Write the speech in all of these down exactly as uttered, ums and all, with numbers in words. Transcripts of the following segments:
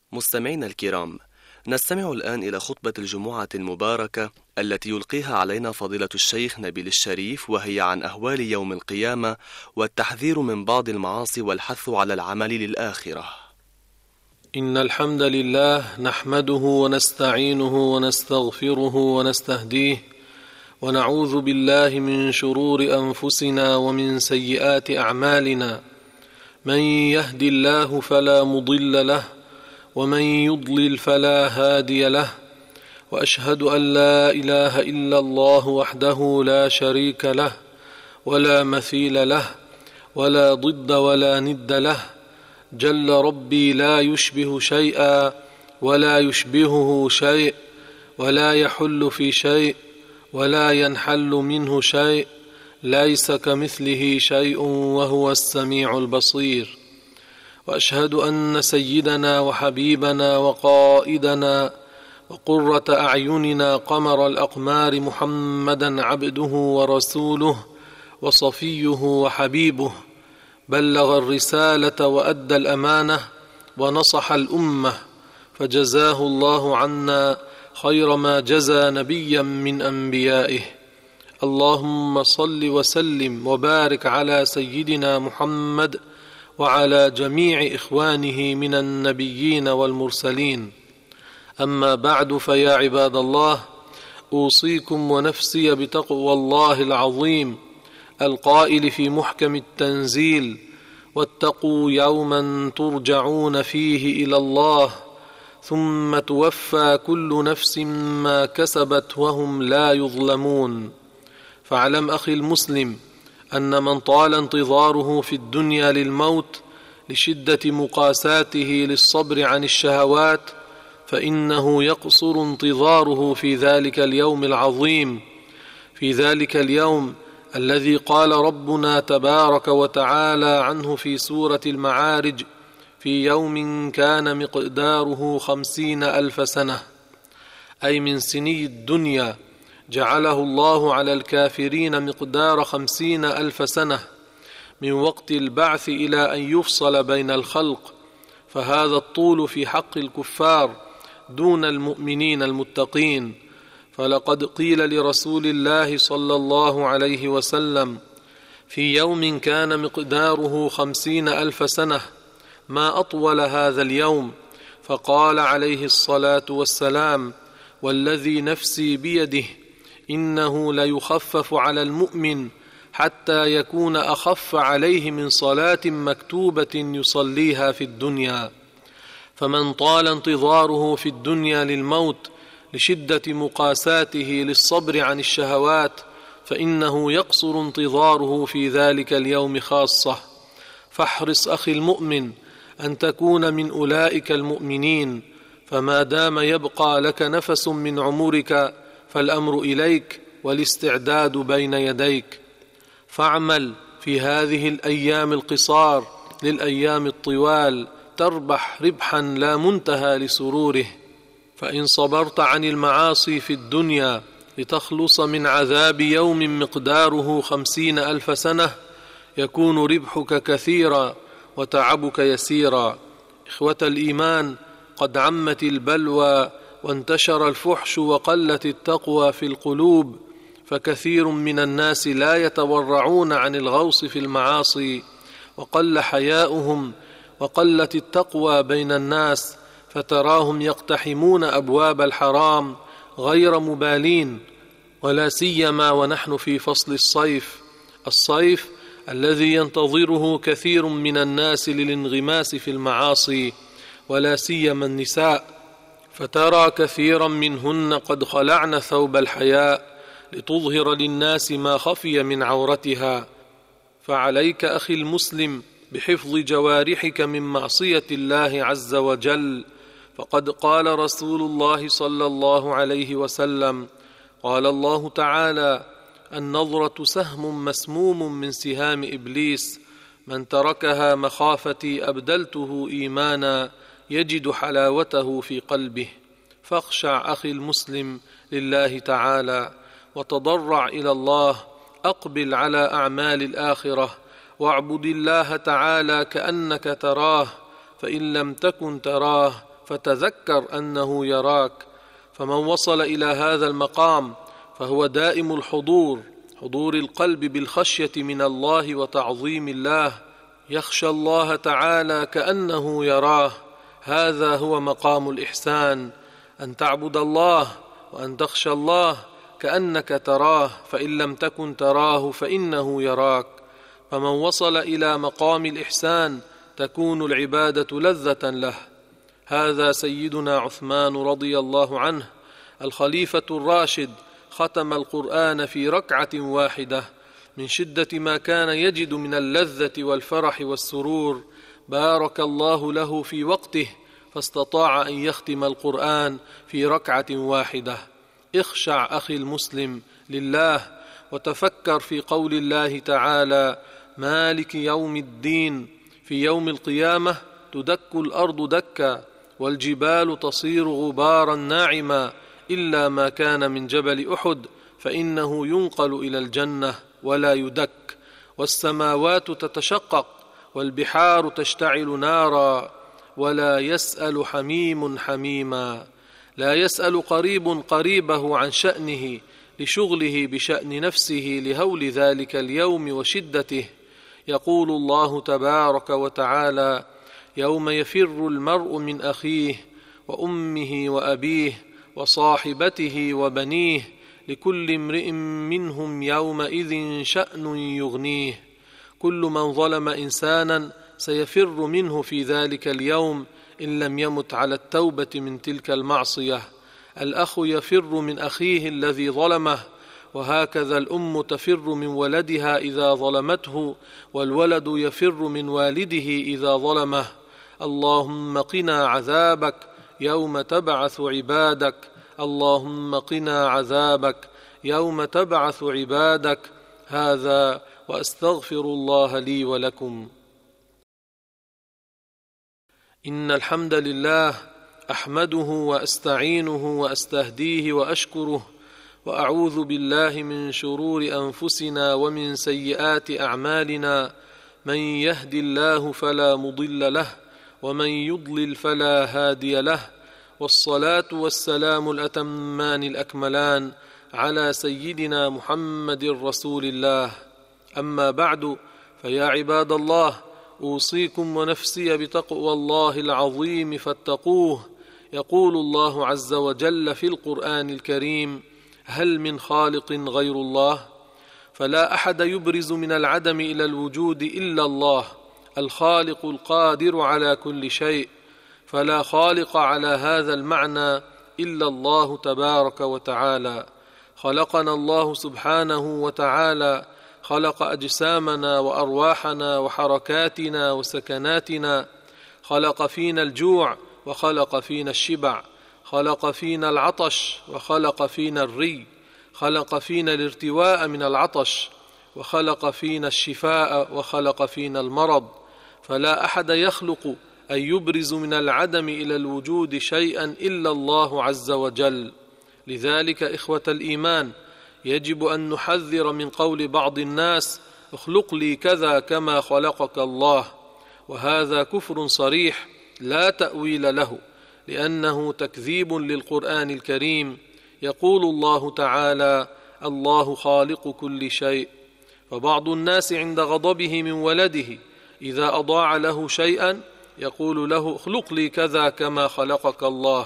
مستمعينا الكرام، نستمع الآن إلى خطبة الجمعة المباركة التي يلقيها علينا فضيلة الشيخ نبيل الشريف، وهي عن أهوال يوم القيامة والتحذير من بعض المعاصي والحث على العمل للآخرة. إن الحمد لله نحمده ونستعينه ونستغفره ونستهديه، ونعوذ بالله من شرور أنفسنا ومن سيئات أعمالنا. من يهد الله فلا مضل له، ومن يضلل فلا هادي له، وأشهد أن لا إله إلا الله وحده لا شريك له ولا مثيل له ولا ضد ولا ند له. جل ربي لا يشبه شيئا ولا يشبهه شيء، ولا يحل في شيء ولا ينحل منه شيء، ليس كمثله شيء وهو السميع البصير. وأشهد أن سيدنا وحبيبنا وقائدنا وقرة أعيننا قمر الأقمار محمدا عبده ورسوله وصفيه وحبيبه، بلغ الرسالة وأدى الأمانة ونصح الأمة، فجزاه الله عنا خير ما جزى نبيا من أنبيائه. اللهم صل وسلم وبارك على سيدنا محمد وعلى جميع إخوانه من النبيين والمرسلين. أما بعد، فيا عباد الله، أوصيكم ونفسي بتقوى الله العظيم القائل في محكم التنزيل: واتقوا يوما ترجعون فيه إلى الله ثم توفى كل نفس ما كسبت وهم لا يظلمون. فاعلم أخي المسلم أن من طال انتظاره في الدنيا للموت لشدة مقاساته للصبر عن الشهوات، فإنه يقصر انتظاره في ذلك اليوم العظيم، في ذلك اليوم الذي قال ربنا تبارك وتعالى عنه في سورة المعارج: في يوم كان مقداره خمسين ألف سنة، أي من سني الدنيا جعله الله على الكافرين مقدار خمسين ألف سنة من وقت البعث إلى أن يفصل بين الخلق. فهذا الطول في حق الكفار دون المؤمنين المتقين. فلقد قيل لرسول الله صلى الله عليه وسلم: في يوم كان مقداره خمسين ألف سنة، ما أطول هذا اليوم؟ فقال عليه الصلاة والسلام: والذي نفسي بيده إنه ليخفف على المؤمن حتى يكون أخف عليه من صلاة مكتوبة يصليها في الدنيا. فمن طال انتظاره في الدنيا للموت لشدة مقاساته للصبر عن الشهوات، فإنه يقصر انتظاره في ذلك اليوم خاصة. فاحرص أخي المؤمن أن تكون من أولئك المؤمنين، فما دام يبقى لك نفس من عمرك فالأمر إليك والاستعداد بين يديك. فاعمل في هذه الأيام القصار للأيام الطوال تربح ربحا لا منتهى لسروره. فإن صبرت عن المعاصي في الدنيا لتخلص من عذاب يوم مقداره خمسين ألف سنة، يكون ربحك كثيرا وتعبك يسيرا. إخوة الإيمان، قد عمت البلوى وانتشر الفحش وقلت التقوى في القلوب، فكثير من الناس لا يتورعون عن الغوص في المعاصي، وقل حياؤهم، وقلت التقوى بين الناس، فتراهم يقتحمون أبواب الحرام غير مبالين، ولا سيما ونحن في فصل الصيف، الصيف الذي ينتظره كثير من الناس للانغماس في المعاصي، ولا سيما النساء، فترى كثيرا منهن قد خلعن ثوب الحياء لتظهر للناس ما خفي من عورتها. فعليك أخي المسلم بحفظ جوارحك من معصية الله عز وجل، فقد قال رسول الله صلى الله عليه وسلم: قال الله تعالى: النظرة سهم مسموم من سهام إبليس، من تركها مخافتي أبدلته إيمانا يجد حلاوته في قلبه. فاخشع أخي المسلم لله تعالى وتضرع إلى الله، أقبل على أعمال الآخرة، واعبد الله تعالى كأنك تراه، فإن لم تكن تراه فتذكر أنه يراك. فمن وصل إلى هذا المقام فهو دائم الحضور، حضور القلب بالخشية من الله وتعظيم الله، يخشى الله تعالى كأنه يراه. هذا هو مقام الإحسان، أن تعبد الله وأن تخشى الله كأنك تراه، فإن لم تكن تراه فإنه يراك. فمن وصل إلى مقام الإحسان تكون العبادة لذة له. هذا سيدنا عثمان رضي الله عنه الخليفة الراشد ختم القرآن في ركعة واحدة من شدة ما كان يجد من اللذة والفرح والسرور. بارك الله له في وقته فاستطاع أن يختم القرآن في ركعة واحدة. اخشع أخي المسلم لله وتفكر في قول الله تعالى: مالك يوم الدين. في يوم القيامة تدك الأرض دكا والجبال تصير غبارا ناعما إلا ما كان من جبل أحد فإنه ينقل إلى الجنة ولا يدك، والسماوات تتشقق والبحار تشتعل نارا ولا يسأل حميم حميما. لا يسأل قريب قريبه عن شأنه لشغله بشأن نفسه لهول ذلك اليوم وشدته. يقول الله تبارك وتعالى: يوم يفر المرء من أخيه وأمه وأبيه وصاحبته وبنيه لكل امرئ منهم يومئذ شأن يغنيه. كل من ظلم إنسانا سيفر منه في ذلك اليوم إن لم يمت على التوبة من تلك المعصية. الأخ يفر من أخيه الذي ظلمه، وهكذا الأم تفر من ولدها إذا ظلمته، والولد يفر من والده إذا ظلمه. اللهم قنا عذابك يوم تبعث عبادك، اللهم قنا عذابك يوم تبعث عبادك. هذا وأستغفر الله لي ولكم. إن الحمد لله أحمده وأستعينه وأستهديه وأشكره، وأعوذ بالله من شرور أنفسنا ومن سيئات أعمالنا. من يهد الله فلا مضل له ومن يضلل فلا هادي له، والصلاة والسلام الأتمان الأكملان على سيدنا محمد رسول الله. أما بعد، فيا عباد الله، أوصيكم ونفسي بتقوى الله العظيم فاتقوه. يقول الله عز وجل في القرآن الكريم: هل من خالق غير الله؟ فلا أحد يبرز من العدم إلى الوجود إلا الله، الخالق القادر على كل شيء. فلا خالق على هذا المعنى إلا الله تبارك وتعالى. خلقنا الله سبحانه وتعالى، خلق أجسامنا وأرواحنا وحركاتنا وسكناتنا، خلق فينا الجوع وخلق فينا الشبع، خلق فينا العطش وخلق فينا الري، خلق فينا الارتواء من العطش وخلق فينا الشفاء وخلق فينا المرض. فلا أحد يخلق أن يبرز من العدم إلى الوجود شيئا إلا الله عز وجل. لذلك إخوة الإيمان، يجب أن نحذر من قول بعض الناس: اخلق لي كذا كما خلقك الله. وهذا كفر صريح لا تأويل له، لأنه تكذيب للقرآن الكريم. يقول الله تعالى: الله خالق كل شيء. فبعض الناس عند غضبه من ولده إذا أضاع له شيئا يقول له: اخلق لي كذا كما خلقك الله.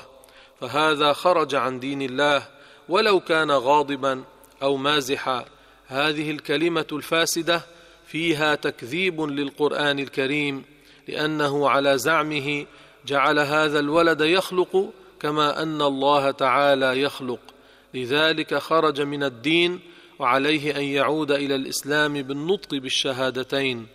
فهذا خرج عن دين الله ولو كان غاضبا أو مازحا. هذه الكلمة الفاسدة فيها تكذيب للقرآن الكريم، لأنه على زعمه جعل هذا الولد يخلق كما أن الله تعالى يخلق. لذلك خرج من الدين، وعليه أن يعود إلى الإسلام بالنطق بالشهادتين.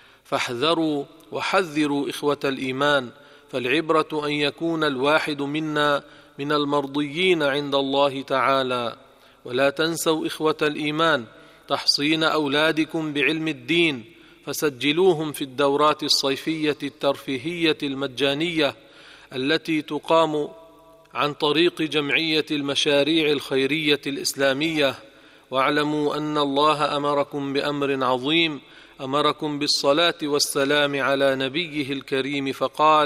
فاحذروا وحذروا إخوة الإيمان، فالعبرة أن يكون الواحد منا من المرضيين عند الله تعالى. ولا تنسوا إخوة الإيمان تحصين أولادكم بعلم الدين، فسجلوهم في الدورات الصيفية الترفيهية المجانية التي تقام عن طريق جمعية المشاريع الخيرية الإسلامية. واعلموا أن الله أمركم بأمر عظيم، أمركم بالصلاة والسلام على نبيه الكريم، فقال: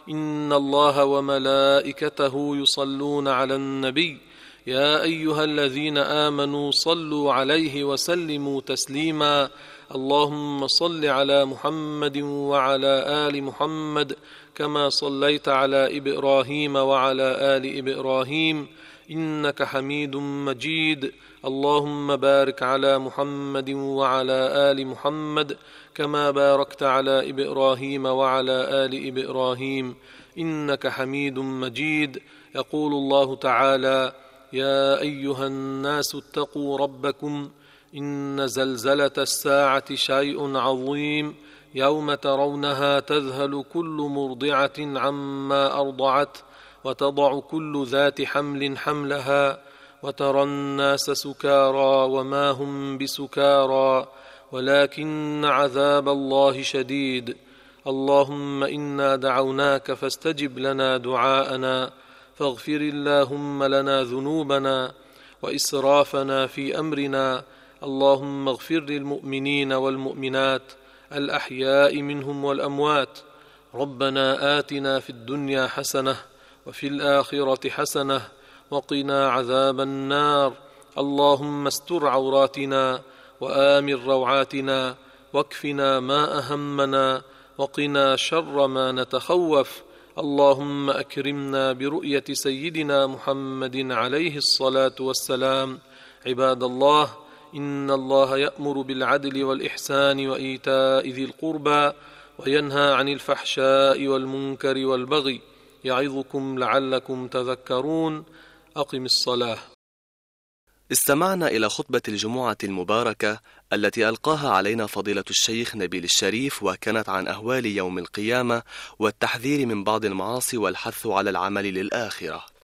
إن الله وملائكته يصلون على النبي يا أيها الذين آمنوا صلوا عليه وسلموا تسليما اللهم صل على محمد وعلى آل محمد كما صليت على إبراهيم وعلى آل إبراهيم إنك حميد مجيد اللهم بارك على محمد وعلى آل محمد كما باركت على إبراهيم وعلى آل إبراهيم إنك حميد مجيد. يقول الله تعالى يا أيها الناس اتقوا ربكم إن زلزلة الساعة شيء عظيم يوم ترونها تذهل كل مرضعة عما أرضعت وتضع كل ذات حمل حملها وترى الناس سكارى وما هم بسكارى ولكن عذاب الله شديد. اللهم إنا دعوناك فاستجب لنا دعاءنا فاغفر اللهم لنا ذنوبنا وإسرافنا في أمرنا اللهم اغفر للمؤمنين والمؤمنات الأحياء منهم والأموات. ربنا آتنا في الدنيا حسنة وفي الآخرة حسنة وقنا عذاب النار. اللهم استر عوراتنا وآمن روعاتنا واكفنا ما أهمنا وقنا شر ما نتخوف. اللهم أكرمنا برؤية سيدنا محمد عليه الصلاة والسلام. عباد الله إن الله يأمر بالعدل والإحسان وإيتاء ذي القربى وينهى عن الفحشاء والمنكر والبغي يعظكم لعلكم تذكرون. أقم الصلاة. استمعنا إلى خطبة الجمعة المباركة التي ألقاها علينا فضيلة الشيخ نبيل الشريف، وكانت عن أهوال يوم القيامة والتحذير من بعض المعاصي والحث على العمل للآخرة.